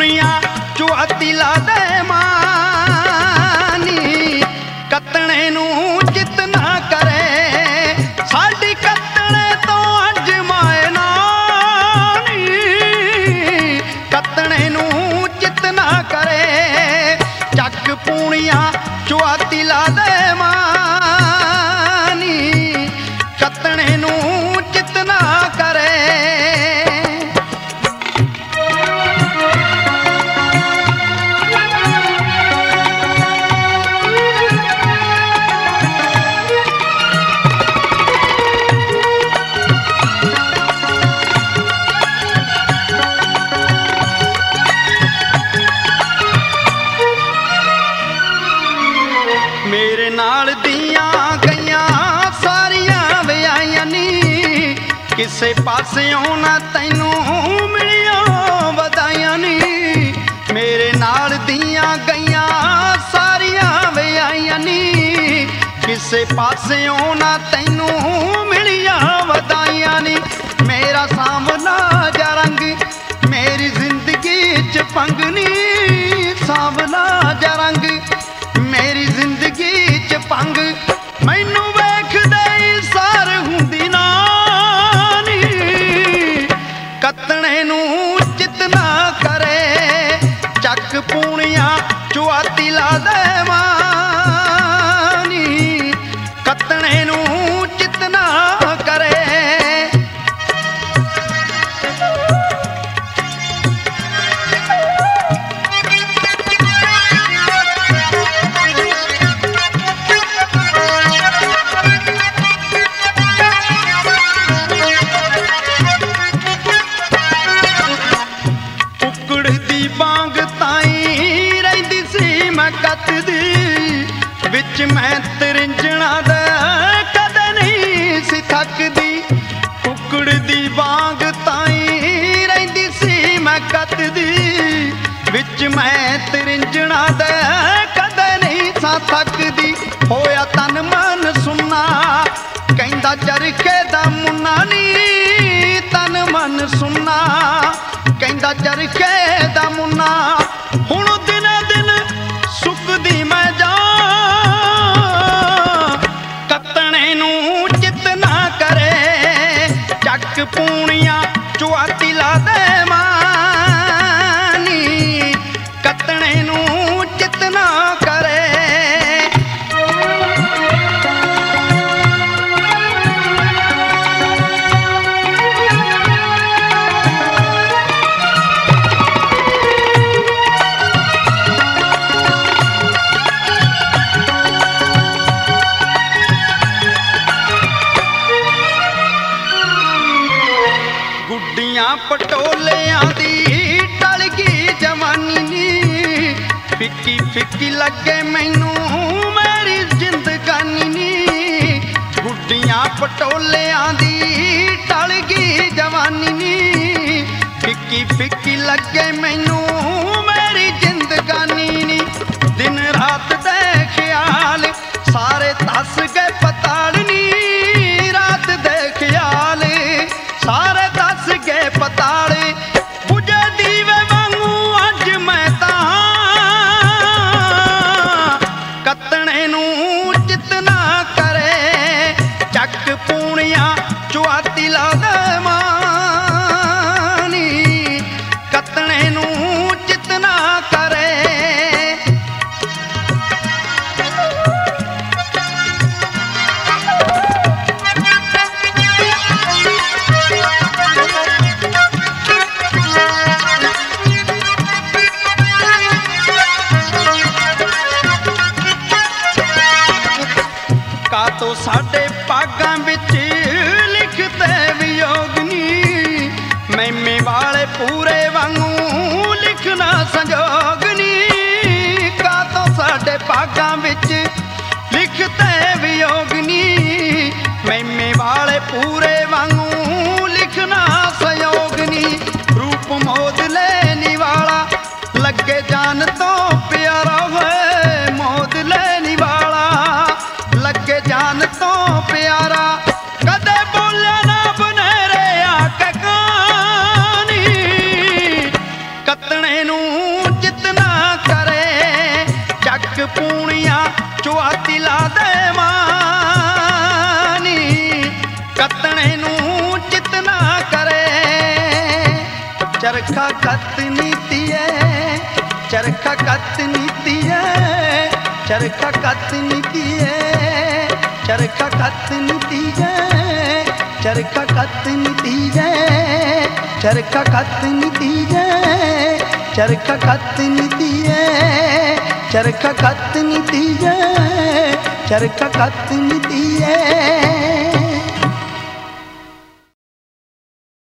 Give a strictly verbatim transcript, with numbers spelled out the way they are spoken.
पूणिया चुआती ला दे मानी कतने नू चित ना करे साडी कतने तो अज माए नानी कतने नू चित ना करे चक पूणिया चुआती ला दे मानी कतने नू चित ना करे। मेरे नाल दियां गईयां सारियां विआहियां नी किसे पासियों ना तैनू मिलियां वधाइयां नी मेरे नाल दियां गईयां सारियां विआहियां नी किसे पासियों ना तैनू मिलियां वधाइयां नी मेरा सामना जा रंग मेरी जिंदगी च पंगनी सामना जा रंग मेरी जिंदगी च पंग मैनू वेखदे सार हुंदी नानी कतने नू चित ना करे चक पूणिया चुआती ला दे मानी कतने नू चित ना करे। विच मैं तरिंजणा दे कदे नहीं सी थकदी कुकड़ दी बांग ताई रहिंदी सी मैं कतदी विच मैं तरिंजणा दे कदे नहीं सा थकदी होया तन मन सुन्ना कहंदा चरखे दा मुन्ना नी तन मन सुन्ना कहंदा चरखे दा मुन्ना हुण दिन दिन सुकदी मैं जा पूणिया चुआती ला दे मानी कतने नू चित ना करे। गुड्डियां पटोलियां दी टल गई जवानी नी फिक्की फिक्की लगे मैनू मेरी जिंदगानी नी गुड्डियां पटोलियां दी टल गई जवानी नी फिक्की फिक्की लगे मैनू मेरी जिंदगानी नी दिन रात दे ख्याल सारे दस गए पताल नी रात दे ख्याल सारे गए पताले बुझे दीवे वांगू अज मैं तां कतने नू चित ना करे चक पूणिया चुआती ला दे मानी कतने नू चित ना करे। तो साडे पागां विच लिखते वियोगनी मैमे वाले पूरे वांगू लिखना संजोगनी का तो साडे पागां विच लिखते वियोगनी मैमे वाले पूरे वांगू लिखना संयोगनी रूप मोद लेनी वाला लगे जान तो प्यारा है मोद लेनी वाला लगे जान तो प्यारा कदे बोलिया ना बनेरे आके कहानी कतने नू चरखा कत नीति है, चरखा कत नीति है, चरखा कत नीति है, चरखा कत नीति है, चरखा कत नीति है, चरखा कत नीति है, चरखा कत नीति है, चरखा कत नीति है, चरखा कत नीति है।